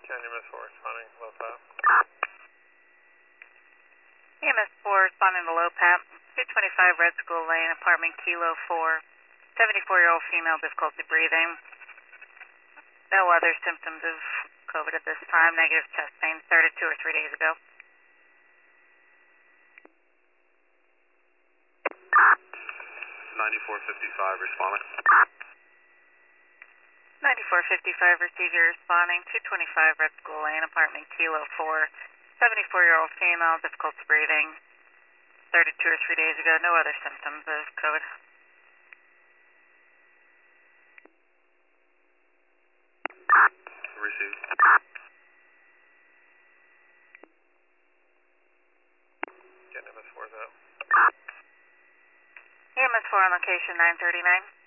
County MS4 responding, low PAP. EMS4 responding to low PAP, 225 Red School Lane, apartment Kilo 4, 74-year-old female, difficulty breathing. No other symptoms of COVID at this time. Negative chest pain, started 2 or 3 days ago. 9455 responding. 9455 receiver responding, 225 Red School Lane, apartment Kilo 4, 74-year-old female, difficulty breathing. Started 2 or 3 days ago. No other symptoms of COVID. Received. Getting MS4's out. EMS4 on location 939.